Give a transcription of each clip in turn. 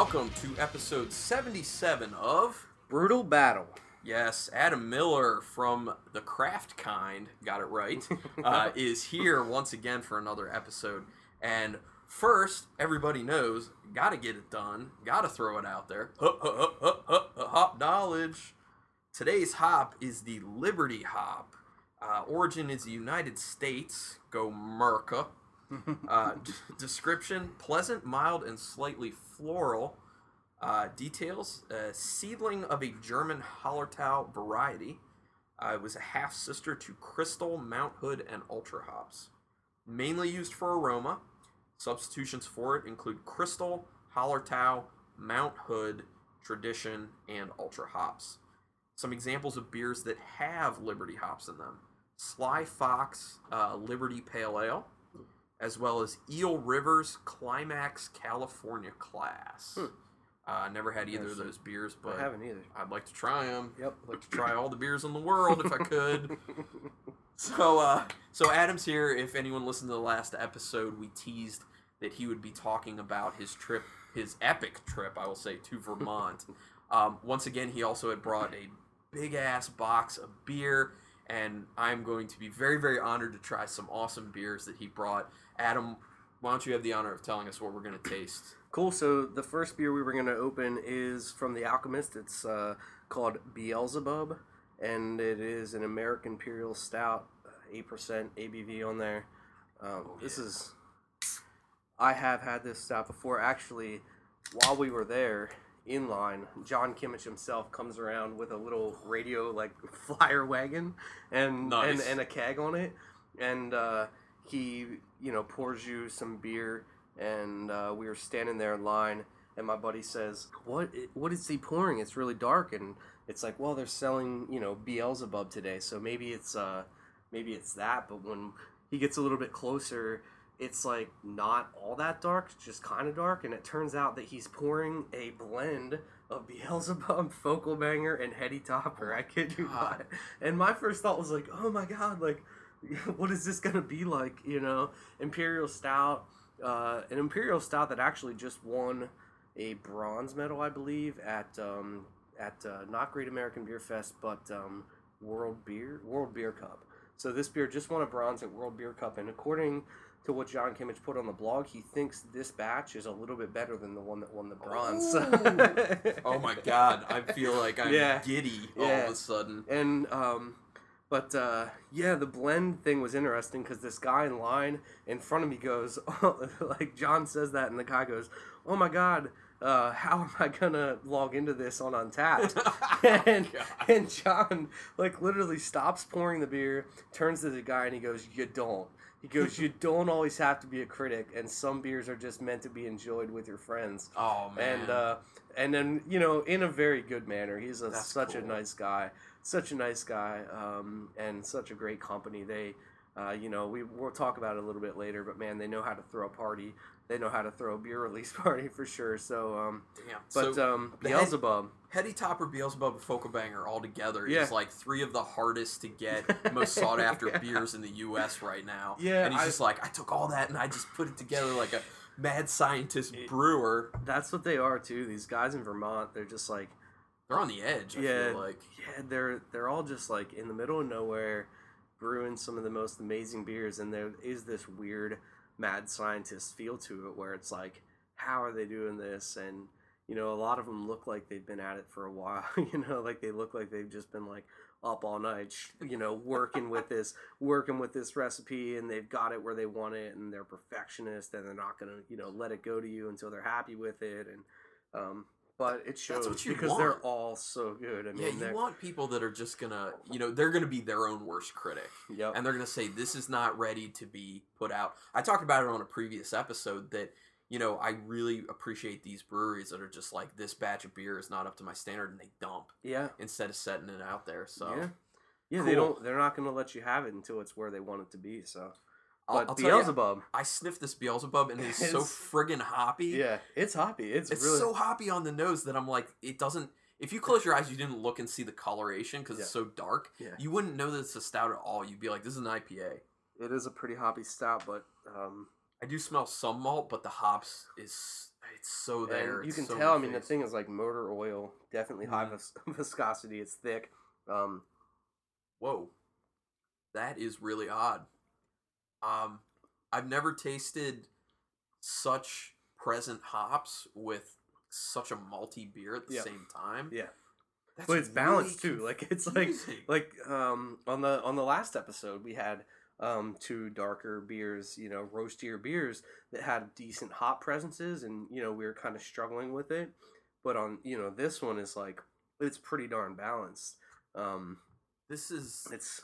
welcome to episode 77 of Brutal Battle. Yes, Adam Miller from The Craft Kind, got it right, is here once again for another episode. And first, everybody knows, gotta get it done, gotta throw it out there. Hop knowledge. Today's hop is the Liberty hop. Origin is the United States. Go Merca. Description: pleasant, mild, and slightly floral. Details: seedling of a German Hallertau variety. It was a half-sister to Crystal, Mount Hood, and Ultra hops. Mainly used for aroma. Substitutions for it include Crystal, Hallertau, Mount Hood, Tradition, and Ultra hops. Some examples of beers that have Liberty hops in them: Sly Fox Liberty Pale Ale, as well as Eel River's Climax California Class. Never had either of those beers, but I haven't either. I'd like to try them. Yep. I'd like to try all the beers in the world if I could. So Adam's here. If anyone listened to the last episode, we teased that he would be talking about his trip, his epic trip, I will say, to Vermont. Once again, he also had brought a big-ass box of beer, and I'm going to be very, very honored to try some awesome beers that he brought. Adam, why don't you have the honor of telling us what we're going to taste? Cool. So the first beer we were going to open is from The Alchemist. It's called Beelzebub, and it is an American Imperial Stout, 8% ABV on there. This is... I have had this stout before. Actually, while we were there in line, John Kimmich himself comes around with a little radio like flyer wagon and Nice. and a keg on it, and he pours you some beer, and we were standing there in line, and my buddy says, what is he pouring? It's really dark. And it's like, well, they're selling Beelzebub today, so maybe it's that. But when he gets a little bit closer, it's like not all that dark, it's just kind of dark, and it turns out that he's pouring a blend of Beelzebub, Focal Banger, and Heady Topper. I kid you not. And my first thought was like, oh my god, like, what is this gonna be like? Imperial Stout, an Imperial Stout that actually just won a bronze medal, I believe, at not Great American Beer Fest, but World Beer Cup. So this beer just won a bronze at World Beer Cup, and according to what John Kimmich put on the blog, he thinks this batch is a little bit better than the one that won the bronze. Oh my god, I feel like I'm giddy all of a sudden. And the blend thing was interesting because this guy in line in front of me goes, like John says that, and the guy goes, oh my god, how am I gonna log into this on Untappd? and John like literally stops pouring the beer, turns to the guy, and he goes, you don't. He goes, you don't always have to be a critic, and some beers are just meant to be enjoyed with your friends. Oh, man. And then, in a very good manner. He's such cool. a nice guy. Such a nice guy, and such a great company. They, we'll talk about it a little bit later, but man, they know how to throw a party. They know how to throw a beer release party for sure. So, Beelzebub. Heady Topper, Beelzebub, and Focal Banger all together is like three of the hardest to get, most sought after beers in the U.S. right now. Yeah, and he's just like, I took all that and I just put it together like a mad scientist brewer. That's what they are too. These guys in Vermont, they're just like, they're on the edge. I feel like they're all just like in the middle of nowhere, brewing some of the most amazing beers, and there is this weird mad scientist feel to it where it's like, how are they doing this? And a lot of them look like they've been at it for a while. Like they look like they've just been like up all night, working with this recipe, and they've got it where they want it, and they're perfectionists, and they're not gonna let it go to you until they're happy with it. And but it shows because want. They're all so good. I mean, you want people that are just gonna, they're gonna be their own worst critic. Yep. And they're gonna say, this is not ready to be put out. I talked about it on a previous episode that, I really appreciate these breweries that are just like, this batch of beer is not up to my standard, and they dump. Yeah. Instead of setting it out there. So yeah, cool. They're not gonna let you have it until it's where they want it to be. So. But I'll Beelzebub. I sniffed this Beelzebub, and it's so friggin' hoppy. Yeah, it's hoppy. It's really... so hoppy on the nose that I'm like, it doesn't... If you close your eyes, you didn't look and see the coloration because it's so dark, you wouldn't know that it's a stout at all. You'd be like, this is an IPA. It is a pretty hoppy stout, but... I do smell some malt, but the hops is It's so there. And you It's can so tell. I in mean, your the face. thing is like motor oil, definitely high viscosity. It's thick. Whoa, that is really odd. Um, I've never tasted such present hops with such a malty beer at the Yeah. same time. Yeah. That's But it's balanced really too. Like it's confusing. on the last episode we had two darker beers, roastier beers that had decent hop presences, and we were kind of struggling with it. But on this one is like it's pretty darn balanced. This is It's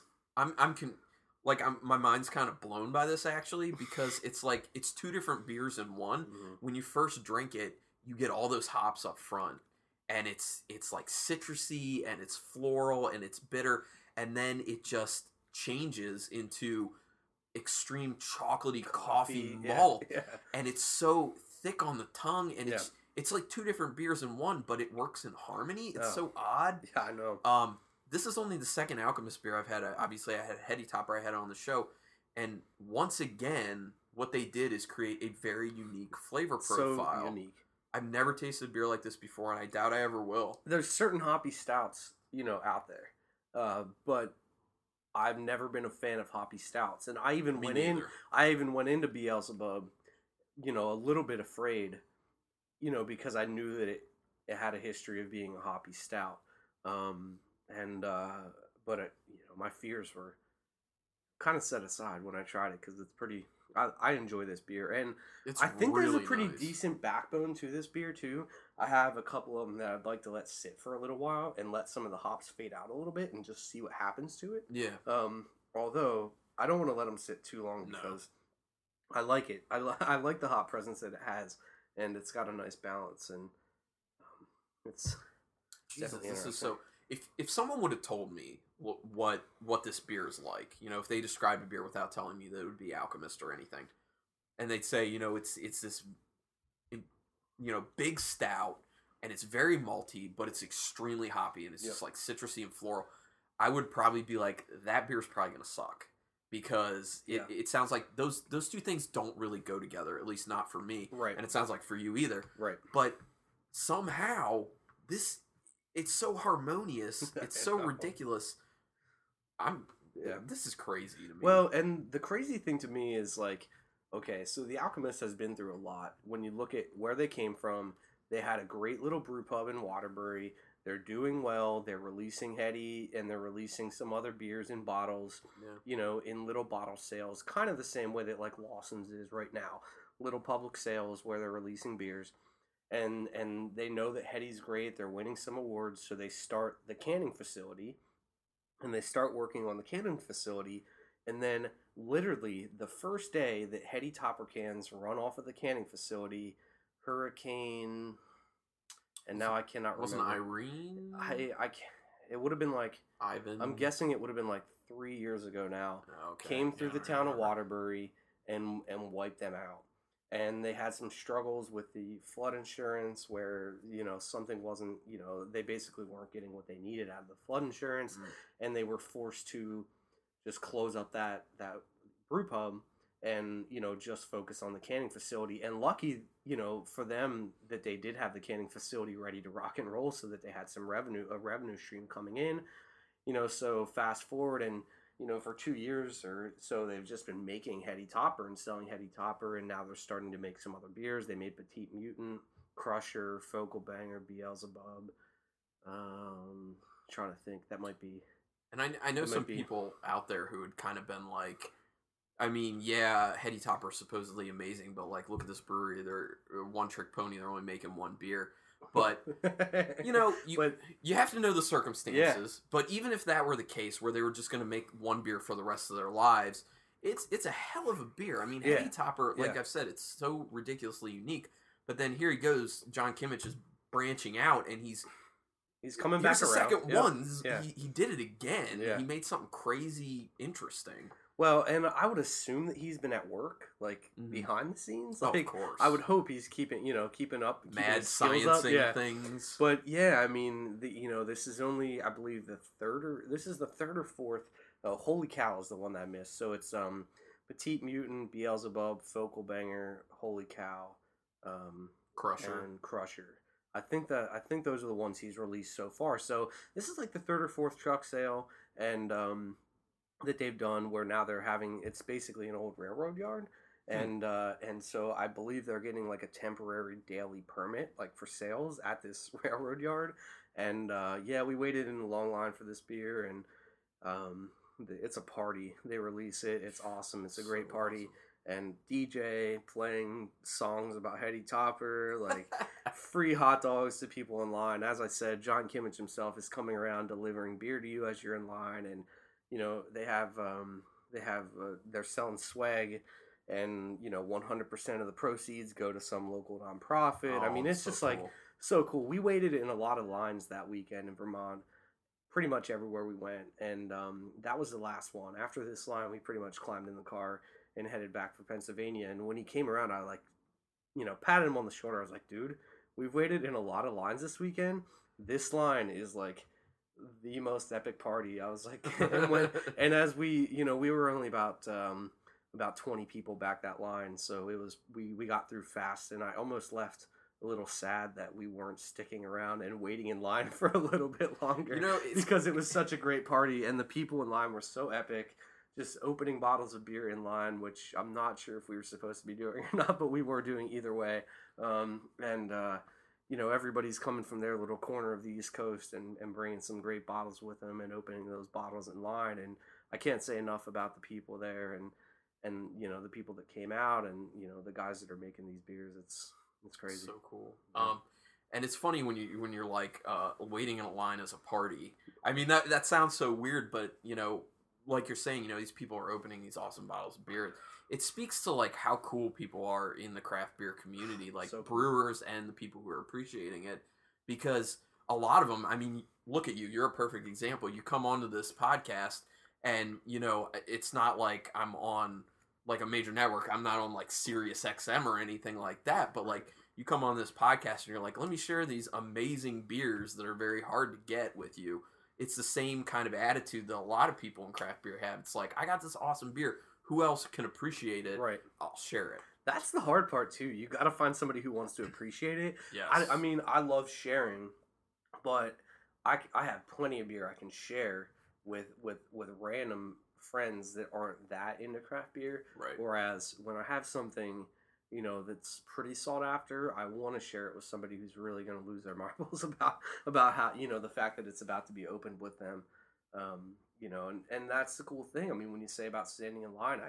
my mind's kind of blown by this actually because it's like it's two different beers in one. Mhm. When you first drink it, you get all those hops up front, and it's like citrusy and it's floral and it's bitter, and then it just changes into extreme chocolatey coffee yeah, malt, yeah, and it's so thick on the tongue, and yeah. it's like two different beers in one, but it works in harmony. It's Oh. so odd. Yeah, I know. This is only the second Alchemist beer I've had. Obviously, I had Heady Topper. I had it on the show, and once again, what they did is create a very unique flavor profile. So unique. I've never tasted beer like this before, and I doubt I ever will. There's certain hoppy stouts, out there, but I've never been a fan of hoppy stouts, and I even Me went neither. into Beelzebub, a little bit afraid, because I knew that it had a history of being a hoppy stout, but my fears were kind of set aside when I tried it because it's pretty. I enjoy this beer, and It's I think really there's a pretty nice. decent backbone to this beer too. I have a couple of them that I'd like to let sit for a little while and let some of the hops fade out a little bit and just see what happens to it. Yeah. Although I don't want to let them sit too long No. because I like it. I like the hop presence that it has, and it's got a nice balance, and it's Jesus, definitely this is interesting. so. If someone would have told me what this beer is like, if they described a beer without telling me that it would be Alchemist or anything, and they'd say, it's this, big stout, and it's very malty, but it's extremely hoppy, and it's just like citrusy and floral, I would probably be like, that beer's probably gonna suck because it sounds like those two things don't really go together, at least not for me, Right. and it sounds like for you either, Right. but somehow it's so harmonious. It's so know. ridiculous. This is crazy to me. Well, and the crazy thing to me is like, okay, so the Alchemist has been through a lot. When you look at where they came from, they had a great little brew pub in Waterbury. They're doing well. They're releasing Heady, and they're releasing some other beers in bottles, in little bottle sales, kind of the same way that like Lawson's is right now. Little public sales where they're releasing beers. And they know that Heady's great. They're winning some awards, so they start the canning facility, and they start working on the canning facility. And then, literally, the first day that Heady Topper cans run off of the canning facility, Hurricane, and now I cannot wasn't remember. Irene? I can't. It would have been like Ivan. I'm guessing it would have been like 3 years ago now. Okay. Came through Yeah, the I town of remember. Waterbury and wiped them out. And they had some struggles with the flood insurance where, something wasn't, they basically weren't getting what they needed out of the flood insurance. And they were forced to just close up that brew pub and, just focus on the canning facility. And lucky, for them that they did have the canning facility ready to rock and roll so that they had a revenue stream coming in. So fast forward and, for 2 years or so, they've just been making Heady Topper and selling Heady Topper, and now they're starting to make some other beers. They made Petite Mutant, Crusher, Focal Banger, Beelzebub. Trying to think, that might be. And I know some people out there who had kind of been like, I mean, yeah, Heady Topper's supposedly amazing, but like, look at this brewery. They're a one-trick pony. They're only making one beer. But, you have to know the circumstances. Yeah. But even if that were the case, where they were just going to make one beer for the rest of their lives, it's a hell of a beer. I mean, Heady Topper, like I've said, it's so ridiculously unique. But then here he goes, John Kimmich is branching out, and he's coming back around. Here's the second one. He did it again. Yeah. He made something crazy interesting. Well, and I would assume that he's been at work, like, behind the scenes. Like, of course. I would hope he's keeping up. Mad sciencing things. But, yeah, I mean, this is only, I believe, the third or fourth. Holy Cow is the one that I missed. So it's Petite Mutant, Beelzebub, Focal Banger, Holy Cow, Crusher. and Crusher. I think those are the ones he's released so far. So this is like the third or fourth truck sale, and that they've done where now they're having, it's basically an old railroad yard, and so I believe they're getting like a temporary daily permit like for sales at this railroad yard, and yeah, we waited in a long line for this beer, and it's a party. They release it. It's awesome. It's a great party. Awesome. And DJ playing songs about Hetty Topper, like free hot dogs to people in line. As I said, John Kimmich himself is coming around delivering beer to you as you're in line, and you know they're selling swag, and you know 100% of the proceeds go to some local nonprofit. I mean, it's so just cool. like so cool. We waited in a lot of lines that weekend in Vermont, pretty much everywhere we went, and that was the last one. After this line, we pretty much climbed in the car and headed back for Pennsylvania. And when he came around, I like, you know, patted him on the shoulder. I was like, dude, we've waited in a lot of lines this weekend. This line is like the most epic party. I was like, and as we, you know, we were only about 20 people back that line. So it was, we got through fast, and I almost left a little sad that we weren't sticking around and waiting in line for a little bit longer, You know, because it was such a great party, and the people in line were so epic. Just opening bottles of beer in line, which I'm not sure if we were supposed to be doing or not, but we were doing either way. You know, everybody's coming from their little corner of the East Coast and bringing some great bottles with them and opening those bottles in line. And I can't say enough about the people there and you know, the people that came out, and you know, the guys that are making these beers. It's crazy. So cool. Yeah. And it's funny when you're like waiting in a line as a party. I mean, that sounds so weird, but you know, like you're saying, you know, these people are opening these awesome bottles of beer. It speaks to like how cool people are in the craft beer community, like So cool. brewers and the people who are appreciating it. Because a lot of them, I mean, look at you. You're a perfect example. You come onto this podcast, and you know, it's not like I'm on like a major network. I'm not on like Sirius XM or anything like that. But like, you come on this podcast and you're like, let me share these amazing beers that are very hard to get with you. It's the same kind of attitude that a lot of people in craft beer have. It's like, I got this awesome beer. Who else can appreciate it? Right. I'll share it. That's the hard part too. You got to find somebody who wants to appreciate it. Yes. I mean, I love sharing, but I have plenty of beer I can share with random friends that aren't that into craft beer. Right. Whereas when I have something, you know, that's pretty sought after, I want to share it with somebody who's really going to lose their marbles about how, you know, the fact that it's about to be opened with them. You know, and that's the cool thing. I mean, when you say about standing in line,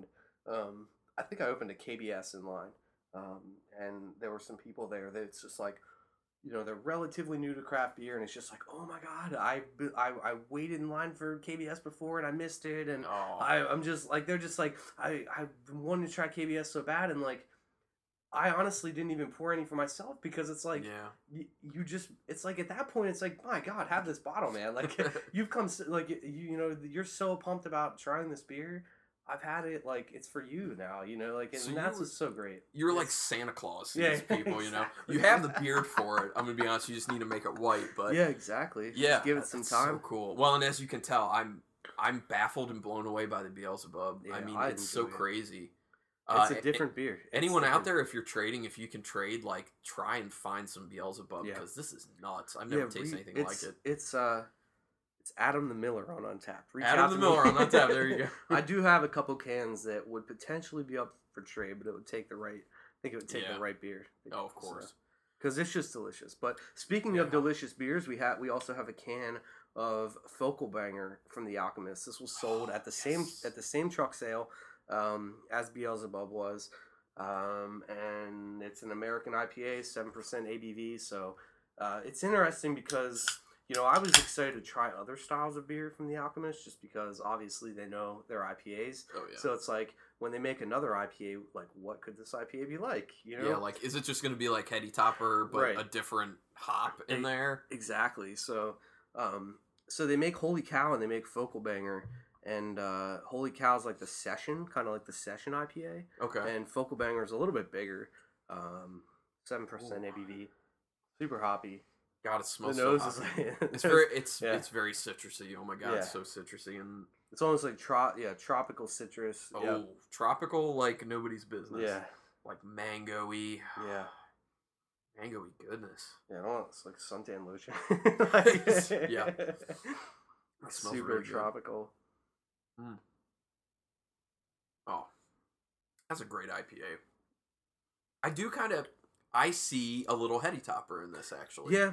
I think I opened a KBS in line, and there were some people there that it's just like, you know, they're relatively new to craft beer, and it's just like, oh my god, I waited in line for KBS before and I missed it, and I'm just like, they're just like, I wanted to try KBS so bad, and like, I honestly didn't even pour any for myself, because it's like, you just, it's like at that point, it's like, my god, have this bottle, man. Like, you've come, like, you know, you're so pumped about trying this beer. I've had it, like, it's for you now, you know, like, and So that's what's so great. You're like Santa Claus to Yeah, these people, you know. exactly. You have the beard for it. I'm gonna be honest. You just need to make it white, but Yeah, exactly. yeah, Just give it some that's time. So cool. Well, and as you can tell, I'm baffled and blown away by the Beelzebub. Yeah, I mean, I it's so enjoy it. crazy. It's a different beer. It's Anyone out different. there, if you're trading, if you can trade, like, try and find some Beelzebub, Yeah. because this is nuts. I've never tasted anything like it. It's Adam the Miller on Untapped. Reach Adam out the to Miller me. on Untapped. There you go. I do have a couple cans that would potentially be up for trade, but it would take the right. I think it would take Yeah. the right beer. Oh, of course. Because it's just delicious. But speaking Yeah. of delicious beers, we also have a can of Focal Banger from the Alchemist. This was sold at the same truck sale as Beelzebub was, and it's an American IPA, 7% ABV. So it's interesting because, you know, I was excited to try other styles of beer from the Alchemist, just because obviously they know their IPAs. Oh yeah. So it's like, when they make another IPA, like, what could this IPA be like? You know? Yeah, like, is it just going to be like Hetty Topper, but Right. a different hop in there? Exactly. So, so they make Holy Cow and they make Focal Banger, and Holy Cow's like the session, kind of like the session IPA, Okay. and Focal Banger is a little bit bigger, 7% ABV, super hoppy. God, it The smells so nose hot. is like, It's very citrusy. Oh my god, Yeah. it's so citrusy, and it's almost like tropical citrus. tropical like nobody's business. Yeah, Like mango-y. yeah. Mango-y goodness. Yeah, I don't know, it's like suntan lotion. Yeah. It smells Super really good. tropical. Mm. Oh, that's a great IPA. I see a little heady topper in this, actually. Yeah,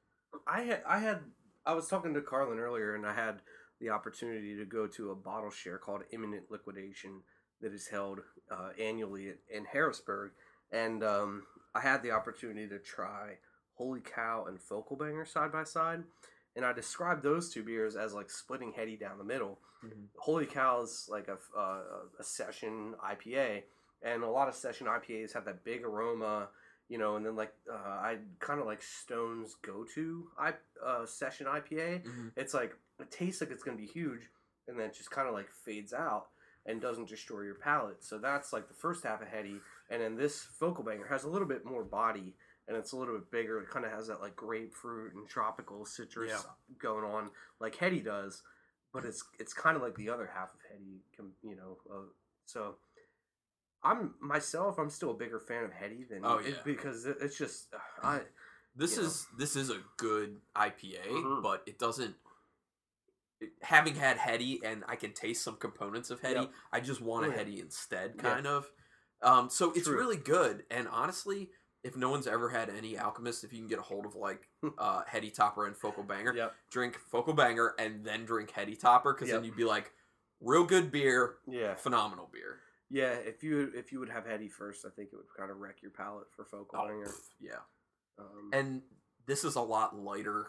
I was talking to Carlin earlier, and I had the opportunity to go to a bottle share called Imminent Liquidation that is held annually in Harrisburg, and I had the opportunity to try Holy Cow and Focal Banger side by side, and I described those two beers as like splitting heady down the middle. Mm-hmm. Holy Cow is like a session IPA, and a lot of session IPAs have that big aroma, and then like I kind of like Stone's go-to session IPA. Mm-hmm. It's like it tastes like it's gonna be huge, and then it just kind of like fades out and doesn't destroy your palate. So that's like the first half of heady, and then this Focal Banger has a little bit more body, and it's a little bit bigger. It kind of has that like grapefruit and tropical citrus going on like heady does, but it's kind of like the other half of heady, so. I'm still a bigger fan of heady than because it's just this is a good IPA, mm-hmm. but it doesn't. Having had heady and I can taste some components of heady, I just want a heady instead, kind of. So it's really good, and honestly, if no one's ever had any Alchemist, if you can get a hold of like heady topper and Focal Banger, drink Focal Banger and then drink heady topper, because then you'd be like, real good beer, phenomenal beer. Yeah, if you would have heady first, I think it would kind of wreck your palate for Focal Banger. Yeah, and this is a lot lighter.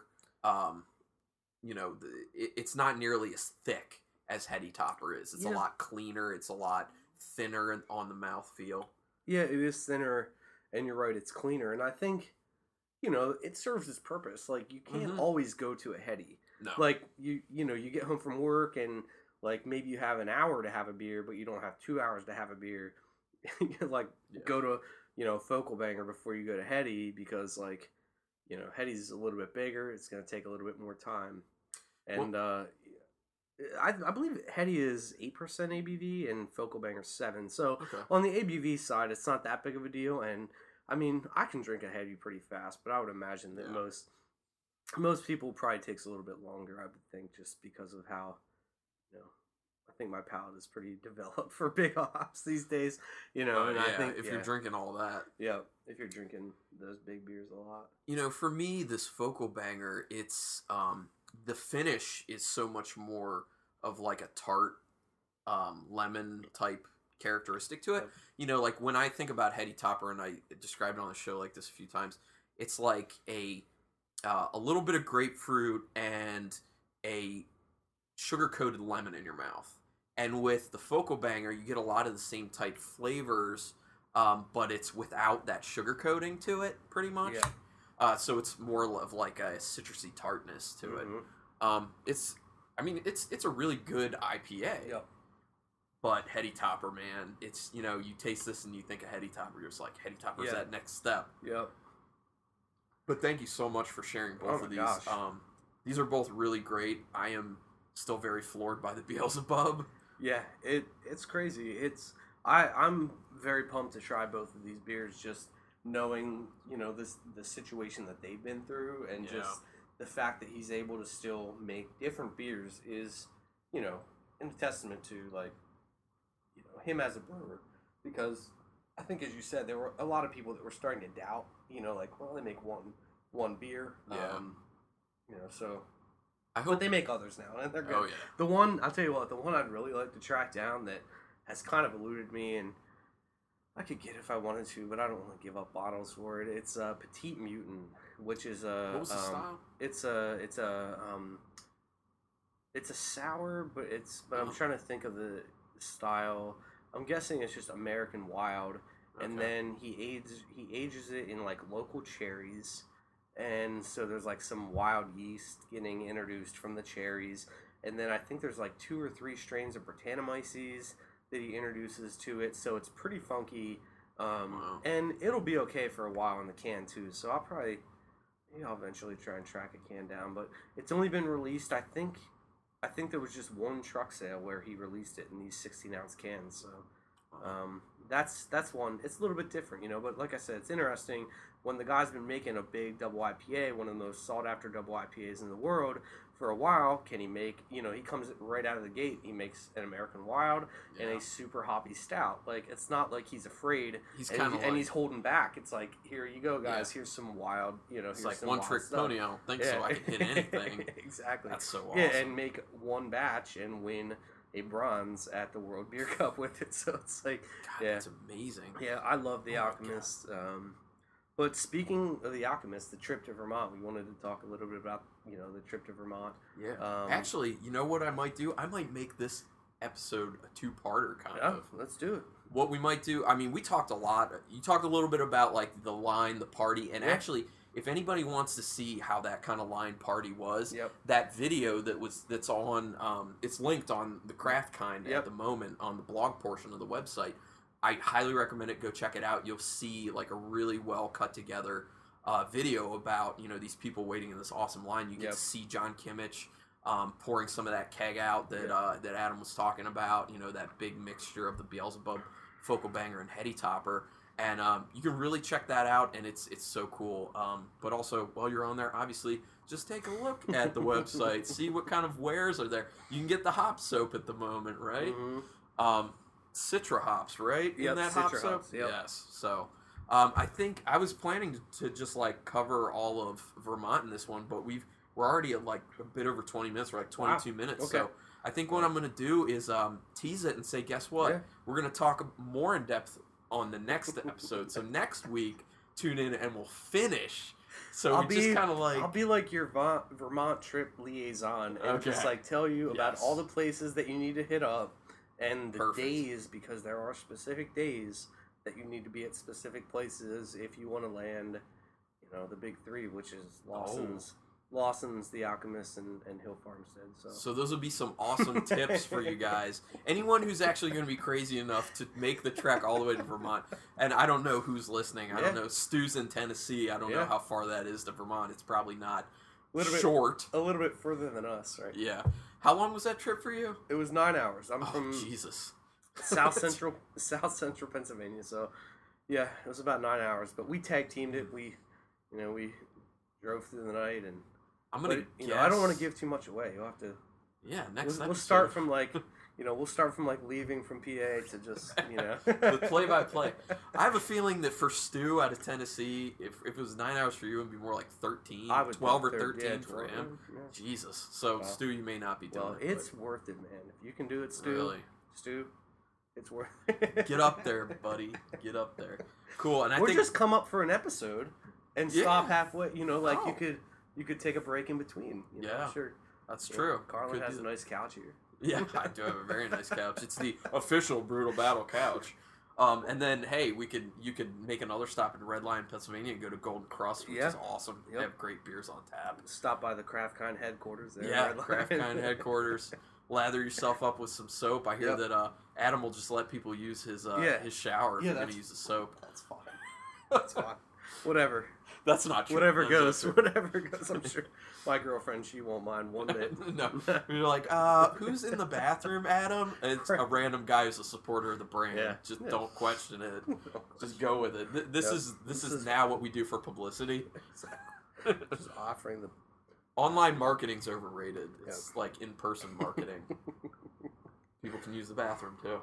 It's not nearly as thick as heady topper is. It's a lot cleaner. It's a lot thinner on the mouthfeel. Yeah, it is thinner, and you're right, it's cleaner. And I think, it serves its purpose. Like, you can't always go to a heady. No. Like, you get home from work, and, like, maybe you have an hour to have a beer, but you don't have 2 hours to have a beer. Go to, Focal Banger before you go to heady, because, like, heady's a little bit bigger. It's going to take a little bit more time. And, I believe heady is 8% ABV and Focal Banger 7%. So on the ABV side, it's not that big of a deal. And I mean, I can drink a heady pretty fast, but I would imagine that most people probably takes a little bit longer. I would think, just because of how, I think my palate is pretty developed for big hops these days. And I think if you're drinking all that, if you're drinking those big beers a lot, for me, this Focal Banger, it's the finish is so much more of like a tart lemon type characteristic to it. Like when I think about heady topper, and I described it on the show like this a few times, it's like a little bit of grapefruit and a sugar-coated lemon in your mouth. And with the Focal Banger, you get a lot of the same type flavors, but it's without that sugar coating to it, pretty much. So it's more of like a citrusy tartness to it. It's a really good IPA. Yep. But heady topper, man, it's, you taste this and you think of heady topper, you're just like, heady topper is that next step. Yep. But thank you so much for sharing both of these. Gosh. These are both really great. I am still very floored by the Beelzebub. Yeah, it's crazy. I'm very pumped to try both of these beers, just knowing, the situation that they've been through, and just the fact that he's able to still make different beers is, a testament to, like, him as a brewer. Because I think, as you said, there were a lot of people that were starting to doubt, like, well, they make one beer. So I hope they make others now, and they're good. Oh, yeah. The one I'd really like to track down that has kind of eluded me, and I could get it if I wanted to, but I don't want to give up bottles for it. It's Petite Mutant, which is what was the style? It's a sour, but I'm trying to think of the style. I'm guessing it's just American Wild, and then he ages it in like local cherries. And so there's like some wild yeast getting introduced from the cherries. And then I think there's like 2 or 3 strains of Brettanomyces that he introduces to it. So it's pretty funky. And it'll be okay for a while in the can too. So I'll eventually try and track a can down. But it's only been released, I think there was just one truck sale where he released it in these 16-ounce cans. So that's one. It's a little bit different, but like I said, it's interesting when the guy's been making a big double IPA, one of the most sought after double IPAs in the world for a while, can he make, he comes right out of the gate, he makes an American Wild and a super hoppy stout. Like, it's not like he's afraid He's kind of and he's holding back. It's like, here you go, guys, here's some wild, it's here's like some one wild trick stuff. pony. I don't think so. I can hit anything. Exactly. That's so awesome. Yeah, and make one batch and win a bronze at the World Beer Cup with it. So it's like, God, that's amazing. Yeah, I love the Oh my Alchemist. But speaking of the Alchemist, the trip to Vermont, we wanted to talk a little bit about, the trip to Vermont. Yeah. Actually, you know what I might do? I might make this episode a two-parter kind of. Let's do it. What we might do, I mean, we talked a lot. You talked a little bit about, like, the line, the party, and actually, if anybody wants to see how that kind of line party was, that video that's on, it's linked on the Craft Kind at the moment on the blog portion of the website. I highly recommend it. Go check it out. You'll see like a really well cut together video about these people waiting in this awesome line. You get to see John Kimmich pouring some of that keg out that Adam was talking about. That big mixture of the Beelzebub, Focal Banger, and Heady Topper. And you can really check that out, and it's so cool. But also, while you're on there, obviously, just take a look at the website, see what kind of wares are there. You can get the hop soap at the moment, right? Mm-hmm. Citra hops, right? Yep, in that Citra hop soap? hops, yep. Yes. So I think I was planning to just like cover all of Vermont in this one, but we're already at like a bit over 20 minutes. We're like 22 minutes. Okay. So I think what I'm going to do is tease it and say, guess what? Yeah. We're going to talk more in depth on the next episode. So next week, tune in and we'll finish. So I'll be like your Vermont trip liaison and just like tell you about all the places that you need to hit up. And the days, because there are specific days that you need to be at specific places if you want to land, the big three, which is Lawson's, The Alchemist, and Hill Farmstead. So those will be some awesome tips for you guys. Anyone who's actually going to be crazy enough to make the trek all the way to Vermont, and I don't know who's listening. I don't know. Stu's in Tennessee. I don't know how far that is to Vermont. It's probably not short. A little bit further than us, right? Yeah. How long was that trip for you? It was 9 hours. I'm from Jesus. South Central Pennsylvania. So, yeah, it was about 9 hours. But we tag teamed it. We drove through the night, and I don't want to give too much away. You'll have to. Yeah, next we'll start from like. We'll start from like leaving from PA to just, the play-by-play. I have a feeling that for Stu out of Tennessee, if it was 9 hours for you, it would be more like 13, 12 or 13 for him. Yeah. Jesus. So, Stu, you may not be doing it. It's worth it, man. If you can do it, Stu. Really? Stu, it's worth it. Get up there, buddy. Get up there. Cool. And I think just come up for an episode and stop halfway. You could take a break in between. Sure. That's true. Carlin has a nice couch here. Yeah, I do have a very nice couch. It's the official Brutal Battle couch. And then, hey, you could make another stop in Red Lion, Pennsylvania, and go to Golden Crust, which is awesome. They have great beers on tap. Stop by the Craft Kind headquarters there. Yeah, Craft Kind headquarters. Lather yourself up with some soap. I hear that Adam will just let people use his shower if you're going to use the soap. That's fine. That's fine. Whatever. That's not true. Whatever goes. I'm sure my girlfriend, she won't mind one bit. No. You're like, who's in the bathroom, Adam? And it's a random guy who's a supporter of the brand. Yeah. Just don't question it. Just go with it. This is now what we do for publicity. Exactly. Just offering the... Online marketing's overrated. It's like in-person marketing. People can use the bathroom, too.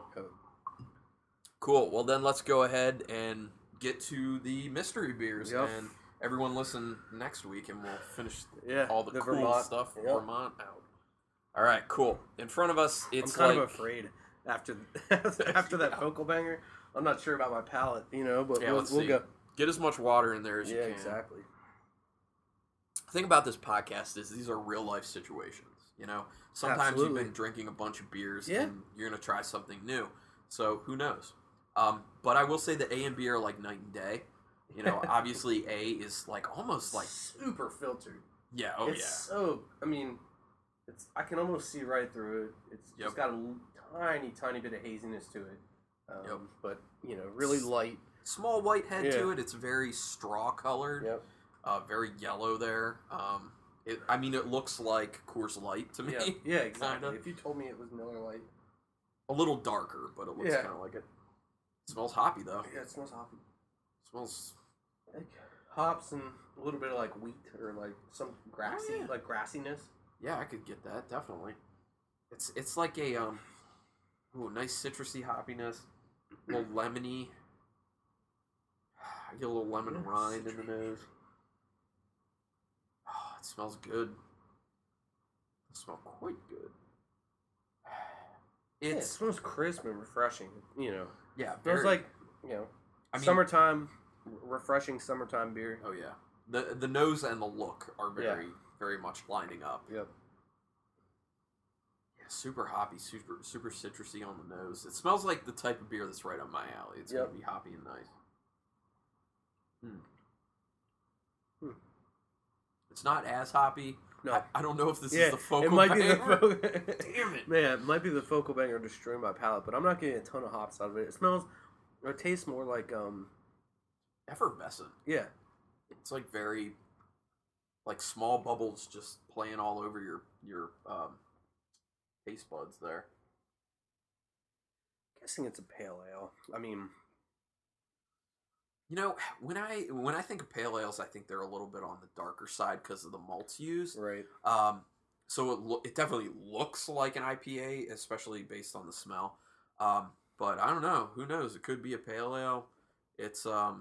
Cool. Well, then let's go ahead and get to the mystery beers. And everyone listen next week, and we'll finish all the cool Vermont stuff from Vermont out. All right, cool. In front of us, it's I'm kind of afraid after that Focal Banger. I'm not sure about my palate, but we'll go. Get as much water in there as you can. Yeah, exactly. The thing about this podcast is these are real life situations. Sometimes you've been drinking a bunch of beers and you're going to try something new. So who knows? But I will say that A and B are like night and day. Obviously A is like almost like super filtered. Yeah. So, I can almost see right through it. It's just got a tiny bit of haziness to it. But, really light. Small white head to it. It's very straw colored. Yep. Very yellow there. It looks like Coors Light to me. Yeah, exactly. Kinda. If you told me it was Miller Lite. A little darker, but it looks kind of like it. It smells hoppy, though. Yeah, it smells hoppy. It smells hops and a little bit of like wheat or like some grassy, like grassiness. Yeah, I could get that definitely. It's like a nice citrusy hoppiness, a little lemony. I get a little lemon rind in the nose. Oh, it smells good. It smells quite good. It smells crisp and refreshing. You know. Yeah, it smells like summertime, refreshing summertime beer. Oh yeah, the nose and the look are very much lining up. Yep. Yeah, super hoppy, super citrusy on the nose. It smells like the type of beer that's right up my alley. It's gonna be hoppy and nice. It's not as hoppy. No, I don't know if this is the focal it might banger. Be the damn it, man! It might be the focal banger destroying my palate, but I'm not getting a ton of hops out of it. It smells, or it tastes more like effervescent. Yeah, it's like very, like small bubbles just playing all over your taste buds there. I'm guessing it's a pale ale. I mean. You know, when I think of pale ales, I think they're a little bit on the darker side because of the malts used. Right. So it definitely looks like an IPA, especially based on the smell. But I don't know. Who knows? It could be a pale ale. It's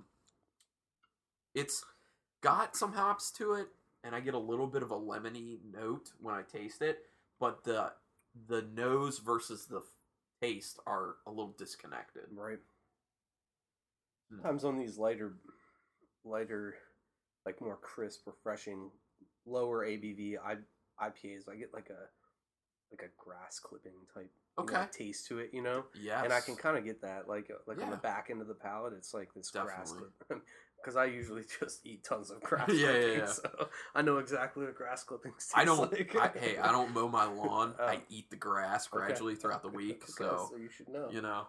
got some hops to it, and I get a little bit of a lemony note when I taste it. But the nose versus the taste are a little disconnected. Right. Sometimes on these lighter, like more crisp, refreshing, lower ABV IPAs, I get like a grass clipping type taste to it, you know. Yeah. And I can kind of get that, like on the back end of the palate, it's like this grass clipping. Because I usually just eat tons of grass clippings, so I know exactly what grass clippings taste like. I don't mow my lawn. I eat the grass gradually throughout the week, so you should know. You know.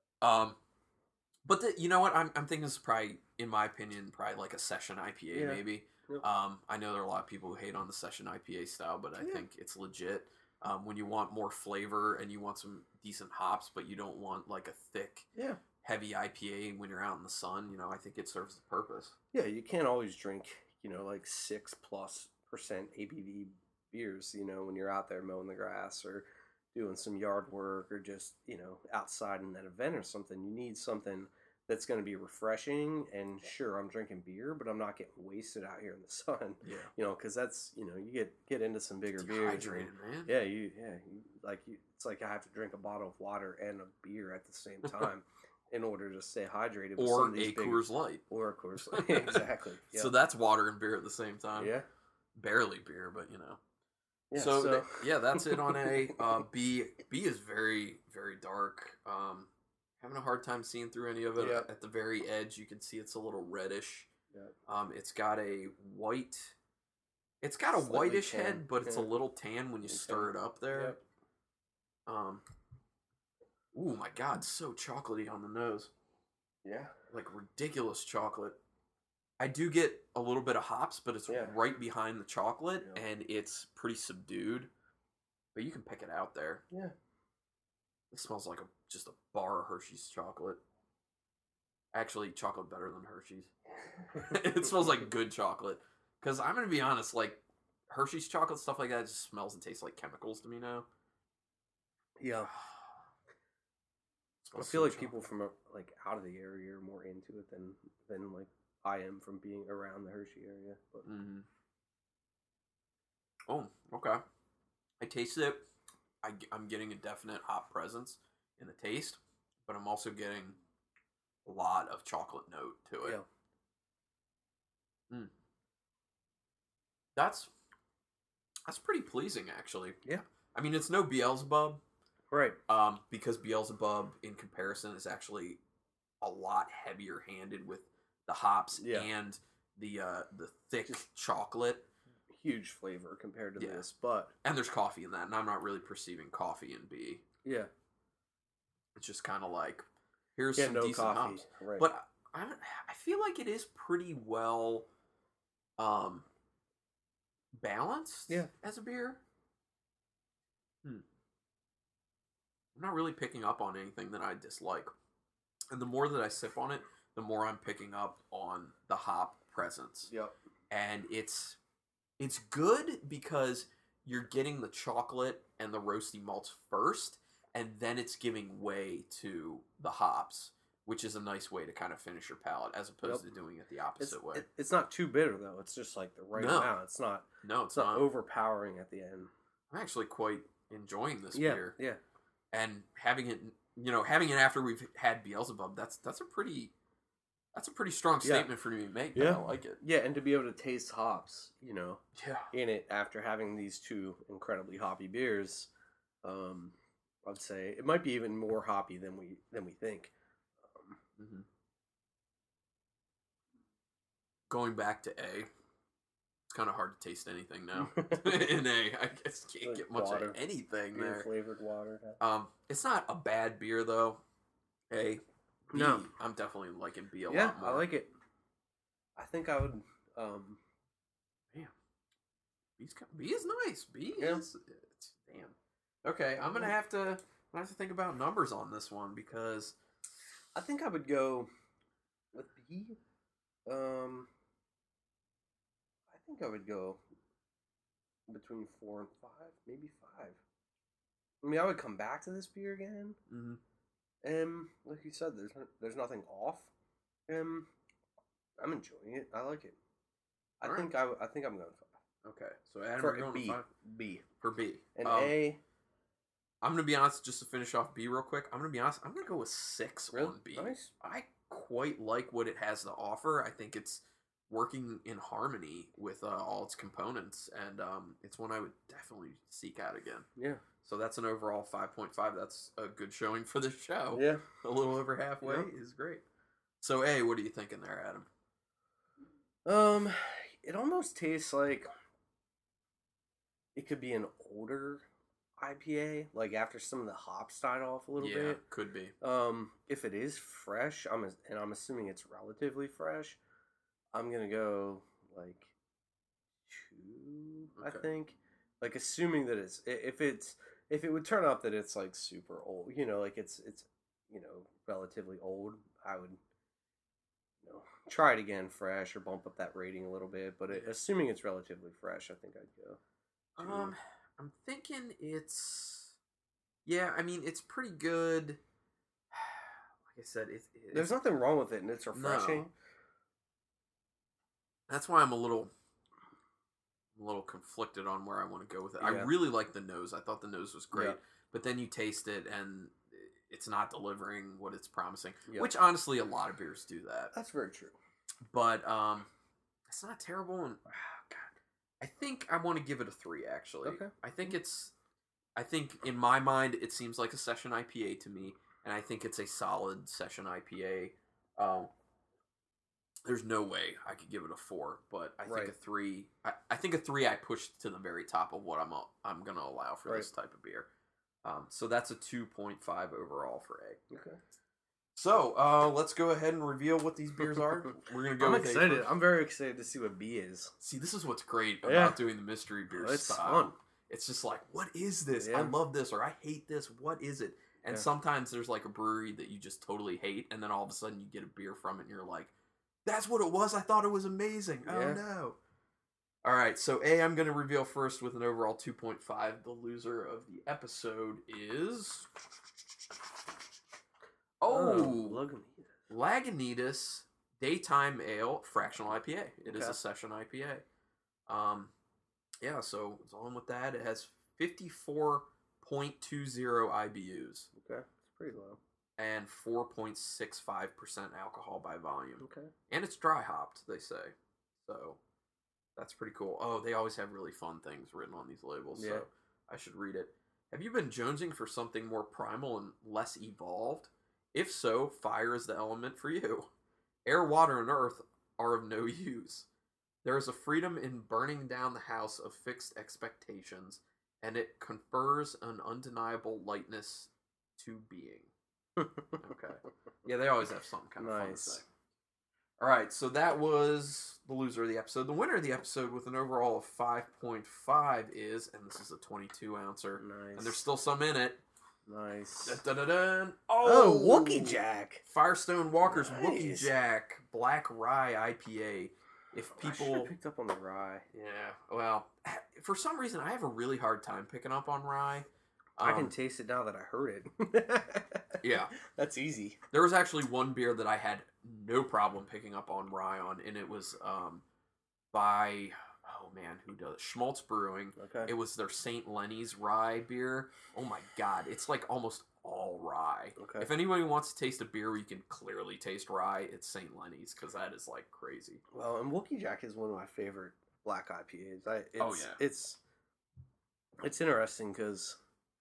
But you know what? I'm thinking it's probably, in my opinion, probably like a session IPA maybe. Yep. I know there are a lot of people who hate on the session IPA style, but I think it's legit. When you want more flavor and you want some decent hops, but you don't want like a thick, heavy IPA when you're out in the sun, you know, I think it serves the purpose. Yeah, you can't always drink, you know, like 6+% ABV beers, you know, when you're out there mowing the grass or doing some yard work or just, you know, outside in an event or something. You need something that's going to be refreshing, and sure, I'm drinking beer, but I'm not getting wasted out here in the sun. Yeah. You know, because that's, you know, you get into some bigger beers. Dehydrated, man. Yeah, it's like I have to drink a bottle of water and a beer at the same time in order to stay hydrated. With or a Coors Light. Or a Coors Light, exactly. Yep. So that's water and beer at the same time. Yeah. Barely beer, but you know. Yeah, so that's it on A. B is very, very dark. Having a hard time seeing through any of it. Yep. At the very edge, you can see it's a little reddish. Yep. It's got a white. It's got a Slightly whitish tan. head, but it's a little tan when you stir it up there. Yep. Ooh, my God, so chocolatey on the nose. Yeah. Like ridiculous chocolate. I do get a little bit of hops, but it's right behind the chocolate, and it's pretty subdued. But you can pick it out there. Yeah. It smells like just a bar of Hershey's chocolate. Actually, chocolate better than Hershey's. It smells like good chocolate. Because I'm going to be honest, like, Hershey's chocolate, stuff like that, just smells and tastes like chemicals to me now. Yeah. I feel like people from like out of the area are more into it than like I am from being around the Hershey area. But. Mm-hmm. Oh, okay. I tasted it. I'm getting a definite hop presence in the taste, but I'm also getting a lot of chocolate note to it. Yeah. That's pretty pleasing, actually. Yeah. I mean, it's no Beelzebub. Right. Because Beelzebub, in comparison, is actually a lot heavier handed with the hops and the thick chocolate. Huge flavor compared to this, and there's coffee in that, and I'm not really perceiving coffee in B. Yeah, it's just kind of like here's some decent coffee. Hops, right. But I feel like it is pretty well balanced. As a beer. I'm not really picking up on anything that I dislike, and the more that I sip on it, the more I'm picking up on the hop presence. Yep. And it's good because you're getting the chocolate and the roasty malts first, and then it's giving way to the hops, which is a nice way to kind of finish your palate, as opposed to doing it the opposite way. It's not too bitter though. It's just like the right amount. It's not. No, it's not overpowering at the end. I'm actually quite enjoying this Yeah, beer. yeah. And having it after we've had Beelzebub, that's a pretty strong statement for me to make. But I like it. Yeah, and to be able to taste hops, Yeah. in it after having these two incredibly hoppy beers, I'd say it might be even more hoppy than we think. Mm-hmm. Going back to A, it's kind of hard to taste anything now. In A, I guess can't Like get much water. of anything Beer there. flavored water. It's not a bad beer though. A, B, No. I'm definitely liking B a Yeah, lot more. I like it. I think I would. B is nice. B Yeah. is damn. Okay, I'm gonna have to think about numbers on this one because I think I would go with B. I think I would go between 4 and 5, maybe 5. I mean, I would come back to this beer again. Like you said, there's nothing off. I'm enjoying it. I like it. I think I'm going 5. Okay, so Adam, For we're going B. to 5 B. for B. And A. I'm gonna be honest, just to finish off B real quick. I'm gonna go with 6 Really? on B. Nice. I quite like what it has to offer. I think it's working in harmony with all its components, and it's one I would definitely seek out again. Yeah. So that's an overall 5.5. That's a good showing for this show. Yeah. A little over halfway is great. So A, what are you thinking there, Adam? It almost tastes like it could be an older IPA, like after some of the hops died off a little bit. Could be. If it is fresh, I'm assuming it's relatively fresh, I'm gonna go like 2. I think, like assuming that if it would turn up that it's like super old, like it's relatively old, I would try it again fresh or bump up that rating a little bit. But assuming it's relatively fresh, I think I'd go 2. I'm thinking it's. Yeah, I mean it's pretty good. Like I said, there's nothing wrong with it, and it's refreshing. No. That's why I'm a little conflicted on where I want to go with it. Yeah. I really like the nose. I thought the nose was great, Yeah. but then you taste it and it's not delivering what it's promising. Yeah. Which honestly, a lot of beers do that. That's very true. But it's not terrible. And God, I think I want to give it a 3. Actually, Okay. I think in my mind it seems like a session IPA to me, and I think it's a solid session IPA. There's no way I could give it a 4, but I think a 3. I think a 3 I pushed to the very top of what I'm gonna allow for this type of beer. So that's a 2.5 overall for A. Okay. So let's go ahead and reveal what these beers are. We're gonna go. I'm with A excited. first. I'm very excited to see what B is. See, this is what's great about Yeah. doing the mystery beer It's style. fun. It's just like, what is this? Yeah. I love this, or I hate this. What is it? And Yeah. sometimes there's like a brewery that you just totally hate, and then all of a sudden you get a beer from it, and you're like, that's what it was? I thought it was amazing. Oh, Yeah. no. All right, so A, I'm going to reveal first with an overall 2.5. The loser of the episode is... Lagunitas Daytime Ale Fractional IPA. It is a session IPA. Yeah, so it's on with that. It has 54.20 IBUs. Okay, it's pretty low. And 4.65% alcohol by volume. Okay. And it's dry hopped, they say. So that's pretty cool. Oh, they always have really fun things written on these labels, so I should read it. Have you been jonesing for something more primal and less evolved? If so, fire is the element for you. Air, water, and earth are of no use. There is a freedom in burning down the house of fixed expectations, and it confers an undeniable lightness to being. Okay. Yeah, they always have something kind of fun to say. All right, so that was the loser of the episode. The winner of the episode with an overall of 5.5 is, and this is a 22-ouncer, Nice. and there's still some in it. Nice. Dun-dun-dun-dun. Oh, Wookie Jack. Firestone Walker's Nice. Wookie Jack Black Rye IPA if I should people have picked up on the rye. yeah, well, for some reason I have a really hard time picking up on rye. I can taste it now that I heard it. Yeah. That's easy. There was actually one beer that I had no problem picking up on rye on, and it was by, oh man, who does it? Schmaltz Brewing. Okay. It was their St. Lenny's rye beer. Oh my god, it's like almost all rye. Okay. If anybody wants to taste a beer where you can clearly taste rye, it's St. Lenny's, because that is like crazy. Well, and Wookie Jack is one of my favorite black IPAs. It's interesting because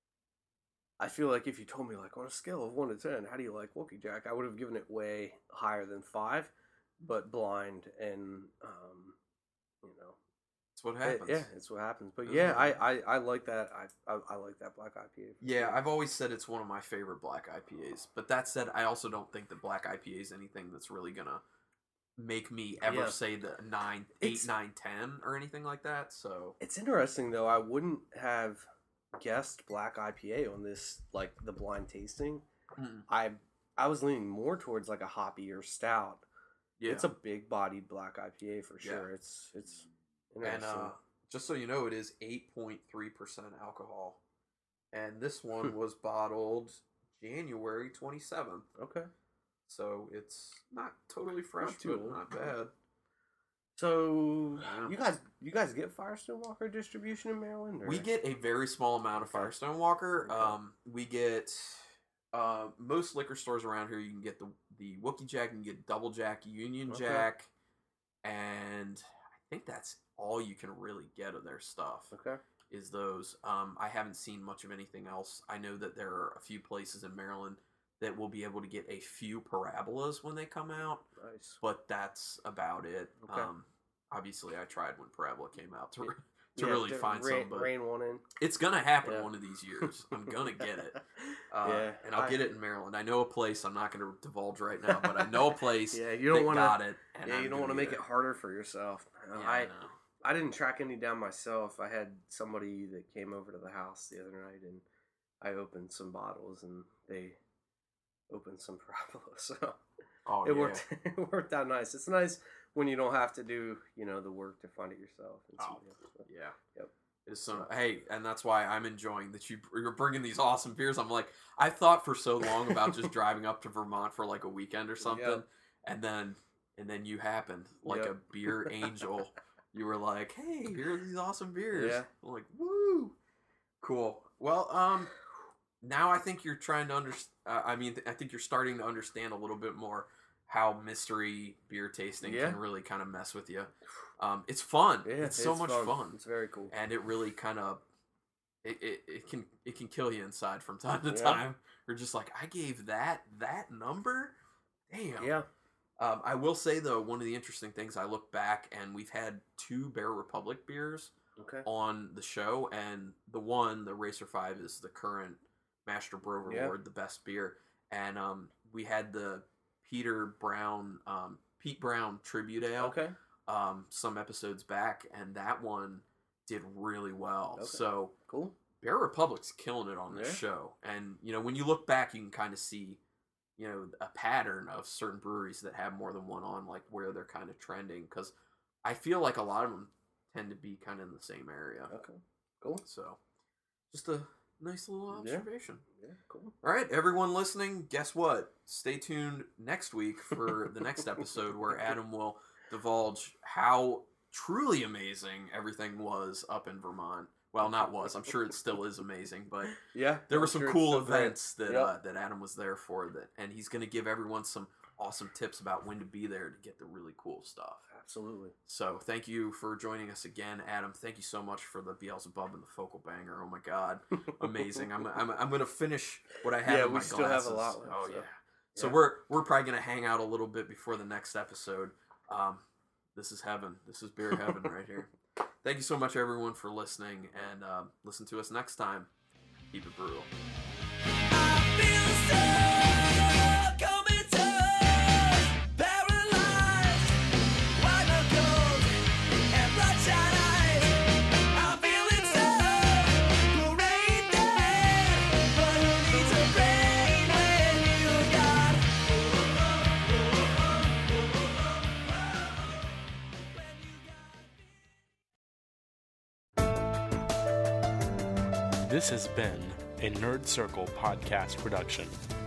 I feel like if you told me like on a scale of 1 to 10, how do you like Wookie Jack? I would have given it way higher than 5, but blind and you know, That's what happens. yeah, it's what happens. But yeah, I like that. I like that black IPA. Yeah, I've always said it's one of my favorite black IPAs. But that said, I also don't think that black IPA is anything that's really gonna make me ever say the 8, 9, 10 or anything like that. So it's interesting though. I wouldn't have guessed black IPA on this, like the blind tasting. Mm-mm. I was leaning more towards like a hoppier stout. Yeah, it's a big bodied black IPA for sure. Yeah. It's interesting. And just so you know, it is 8.3% alcohol, and this one was bottled January 27th. Okay, so it's not totally fresh, Not too but old. not bad. so Yeah. you guys get Firestone Walker distribution in Maryland? Or? We get a very small amount of Firestone Walker. Okay. We get most liquor stores around here. You can get the Wookie Jack, you can get Double Jack, Union Okay. Jack, and I think that's all you can really get of their stuff. Okay. Is those. I haven't seen much of anything else. I know that there are a few places in Maryland that will be able to get a few parabolas when they come out, Nice. but that's about it. Okay. Obviously, I tried when Parabola came out to Yeah, really find some, but rain one in. it's gonna happen Yeah. one of these years. I'm gonna get it, Yeah, and I'll get it in Maryland. I know a place. I'm not gonna divulge right now, but I know a place. Yeah, you don't that want got to. it. And Yeah, I'm you don't gonna want to make get it harder for yourself. Yeah, I know. I didn't track any down myself. I had somebody that came over to the house the other night, and I opened some bottles, and they opened some parabolas. So Oh, it yeah. worked. It worked out nice. It's nice when you don't have to do the work to find it yourself. Oh, so. yeah. Yep. It's so hey, and that's why I'm enjoying that you're bringing these awesome beers. I'm like, I thought for so long about just driving up to Vermont for like a weekend or something, Yep. and then you happened like Yep. a beer angel. You were like, hey, here are these awesome beers. Yeah. I'm like, woo, cool. Well, now I think you're trying to understand. I think you're starting to understand a little bit more how mystery beer tasting Yeah. can really kind of mess with you. It's fun. Yeah, it's so much fun. It's very cool. And it really kind of it can kill you inside from time to Yeah. time. You're just like, I gave that number. Damn. Yeah. I will say though, one of the interesting things, I look back and we've had 2 Bear Republic beers Okay. on the show, and the Racer 5 is the current Master Brewer Yeah. Award, the best beer, and we had the Pete Brown Tribute Ale Okay. some episodes back, and that one did really well. Okay. So Cool. Bear Republic's killing it on this Yeah. show, and when you look back, you can kind of see a pattern of certain breweries that have more than one on, like where they're kind of trending, because I feel like a lot of them tend to be kind of in the same area. Okay. Cool. So just a nice little observation. Yeah. Cool. All right, everyone listening, guess what? Stay tuned next week for the next episode where Adam will divulge how truly amazing everything was up in Vermont. Well, not was. I'm sure it still is amazing, but Yeah. there were I'm some sure it's cool still great. events that Yep. that Adam was there for, and he's going to give everyone some awesome tips about when to be there to get the really cool stuff. Absolutely. So thank you for joining us again, Adam. Thank you so much for the Beelzebub and the Focal Banger. Oh my God, amazing! I'm going to finish what I have. Yeah, in we my still have a glasses. lot left, Oh so. yeah. So Yeah. we're probably going to hang out a little bit before the next episode. This is heaven. This is beer heaven right here. Thank you so much, everyone, for listening, and listen to us next time. Keep it brutal. This has been a Nerd Circle podcast production.